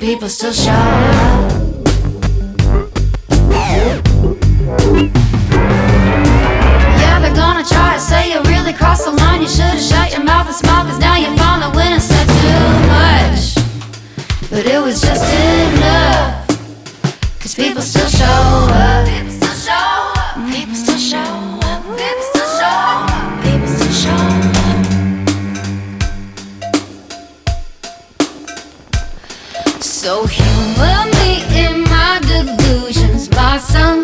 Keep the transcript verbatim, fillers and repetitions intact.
people still show up. Yeah, they're gonna try to say you really crossed the line. You should've shut your mouth and smiled, cause now you're following and said too much. But it was just enough, cause people still show up. People still show up. People still show up. People still show up. People still show up. So humor me in my delusions by some